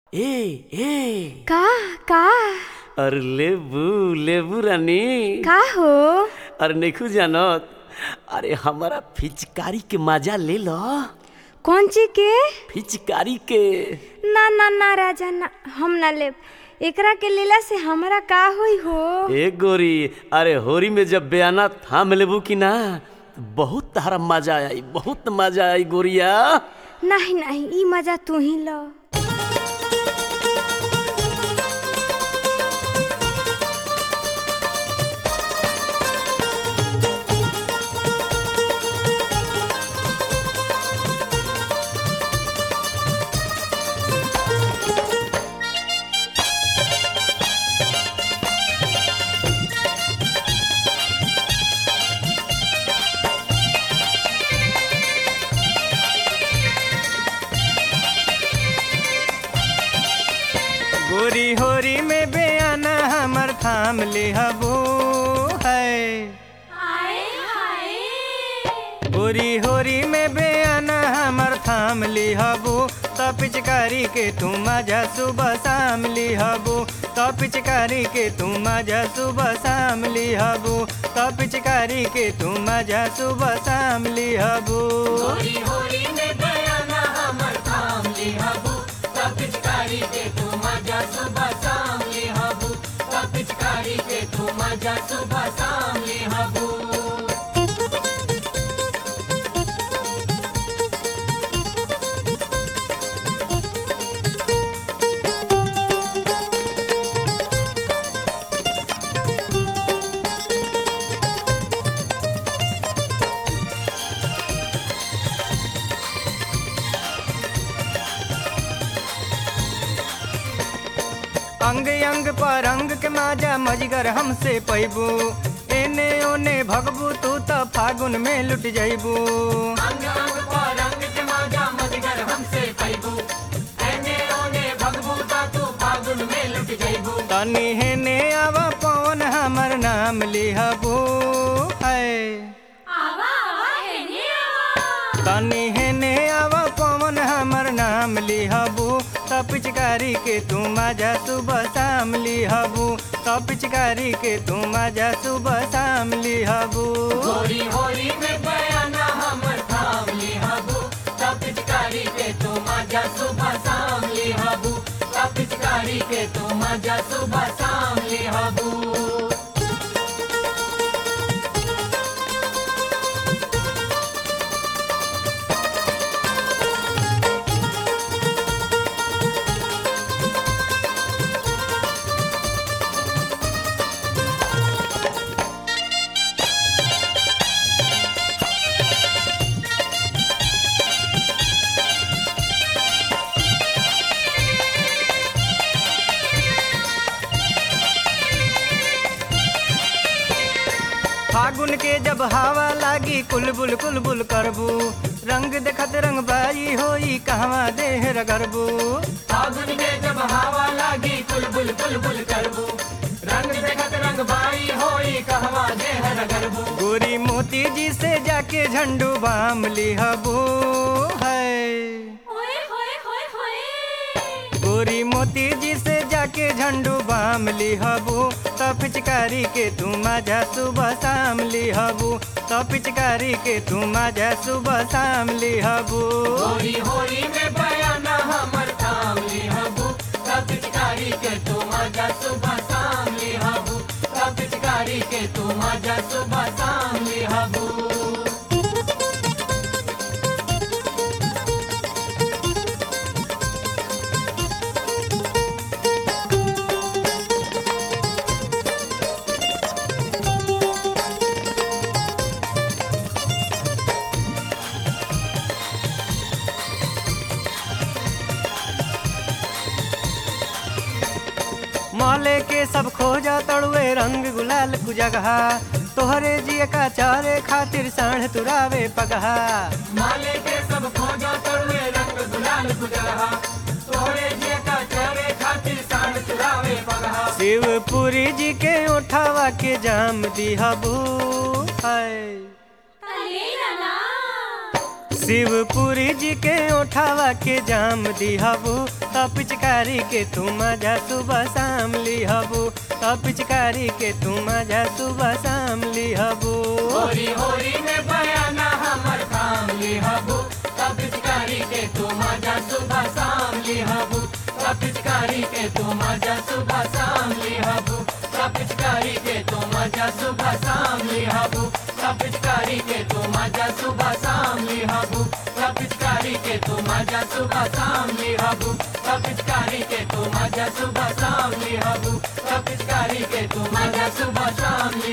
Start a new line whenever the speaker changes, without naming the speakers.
ए ए
का का
अरे लेबू लेबू रानी
का हो?
अरे नैखू जानत। अरे हमारा फिचकारी के मजा ले लो।
कौन चीज के?
फिचकारी के।
ना ना ना राजा ना, हम ना लेब। एकरा के लीला से हमरा का होई हो?
ए गोरी, अरे होरी में जब बयाना थाम लेबू की ना, बहुत तारा मजा आई, बहुत मजा आई गोरिया।
नहीं नहीं, ई मजा तू ही लो।
गोरी होरी में बयाना हमर थाम ले हबो है। गोरी होरी में बयाना हमर थाम ले हबो, तो पिचकारी के तू मजा सुबह शाम ले हबो, तो पिचकारी के तू मजा सुबह शाम ले हबो, तो पिचकारी के तू मजा सुबह शाम ले हबो।
होरी होरी में बयाना हमर थाम ले हबू, तब पिचकारी के तू मजा सुबह शाम ले हबू, तब पिचकारी के तू मजा सुबह शाम ले हबू।
अंग अंग पर अंग के माजा मजगर हमसे पैबू, एने ओने भगबू तू तो फागुन में लुट जाइबू।
अंग अंग पर अंग के मजा मजगर हमसे पैबू, एने ओने भगबू ता तू फागुन में लुट जइबू।
तनी हेने आवा पवन हमर नाम लिहबू है। तनी हेने आवा पवन हमर नाम लिहबू, तो पिचकारी के तू मजा सुबह शाम लिहबू, तो पिचकारी के तू मजा सुबह शाम लिहबू।
होरी होरी में बयाना हमर थाम ले हबू, तब पिचकारी के तू मजा सुबह शाम ले हबू, तब पिचकारी के तू मजा सुबह शाम ले हबू।
फागुन के जब हवा लागी कुलबुल कुलबुल करबू, रंग देखत रंग बाई होई कहवा देह रगरबू।
फागुन के जब हवा लागी कुलबुल कुलबुल करबू, रंग देखत रंग बाई होई कहवा देह रगरबू।
गोरी मोती जी से जाके झंडू बाम लिहबू है। गोरी मोती जी से जाके झंडू बाम लिहबू, तो पिचकारी के तू मजा सुबह शाम लिहबू, तो पिचकारी के तू मजा सुबह शाम लिहबू।
होरी होरी में बयाना हमर थाम ले हबू, तब पिचकारी के तू मजा सुबह शाम ले हबू, तब पिचकारी के तू मजा सुबह शाम ले हबू।
माले के सब खोजा तड़ुए रंग गुलाल कुजगहा, तोहरे जिय का चारे खातिर साढ़ तुरावे पगहा।
माले के सब खोजा तड़ुए रंग गुलाल गुजरहा, तोहरे जे का चरे खातिर सांड चुरावे पगहा।
शिवपुरी जी के उठावा के जाम दिहबू है। शिवपुरी जी के उठावा के जाम दिहबू त पिचकारी के तू मजा सुबह शाम लिहबू त पिचकारी के तू मजा सुबह शाम लिहबू
होरी होरी में बयाना हमर थाम लिहबू तब पिचकारी के तू मजा सुबह शाम लिहबू तब पिचकारी के तू मजा सुबह शाम लिहबू तब पिचकारी के तू मजा सुबह शाम लिहबू तब पिचकारी के तू मजा सुबह शाम लिहबू तब पिचकारी के तू मजा सुबह शाम लिहबू तब पिचकारी के तू मजा सुबह शाम लिहबू तब पिचकारी के तू मजा सुबह शाम